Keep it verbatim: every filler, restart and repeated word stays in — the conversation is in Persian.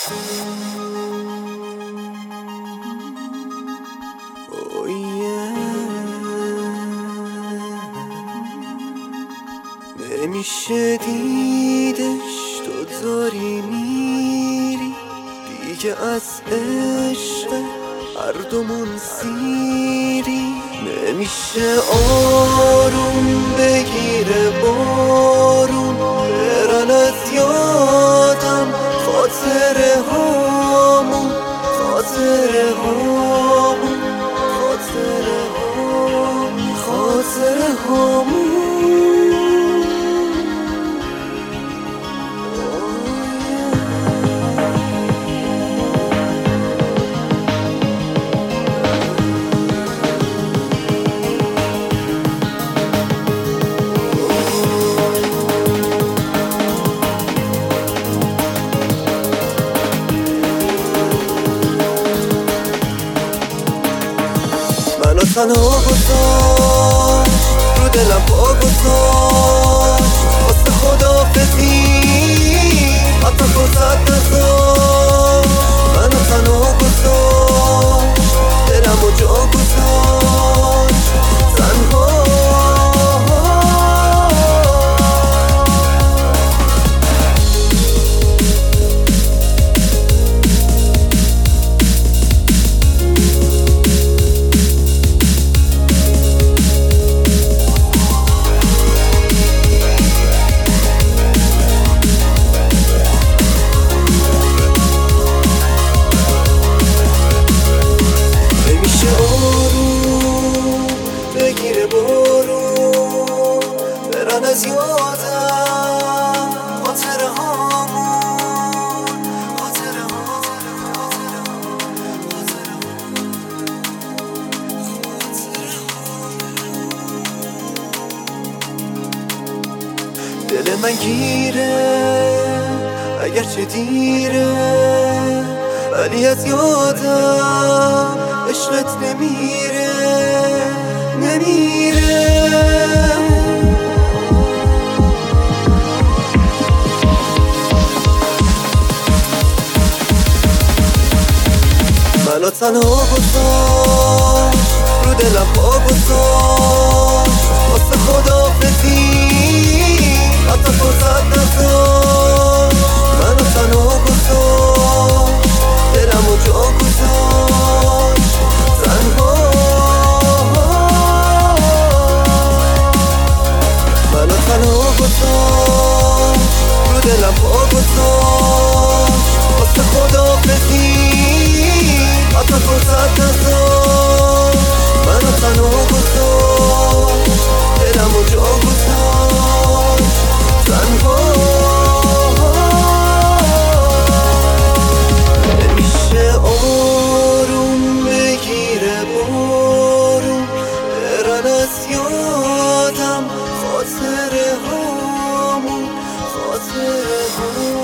Oh yeah. نمیشه دیدش تو داری میری دیگه از عشق هر دومون سیری. نمیشه آروم بگیره بارون برن از یادم خاطره هامون خاطره هامون خاطره هامون خاطره هامون. منو تنها گذاشت رو دلم پا گذاشت واسه خداحافظی حتی فرصت نذاشت. منو تنها گذاشت دلمو جا گذاشت تنها. از یادم خاطره هامون خاطره دل من گیره اگرچه دیره ولی از یادم عشقت نمیره نمیره. منو تنها گذاشت رو دلم پا گذاشت واسه خداحافظی حتی فرصت نذاشت. منو تنها گذاشت دلمو جا گذاشت تنها. منو تنها گذاشت رو دلم پا گذاشت واسه خداحافظی حتی فرصت نذاشت. منو تنها گذاشت دلمو جا گذاشت تنها. نمیشه آروم بگیره بارون برن از یادم خاطره هامون خاطره هامون.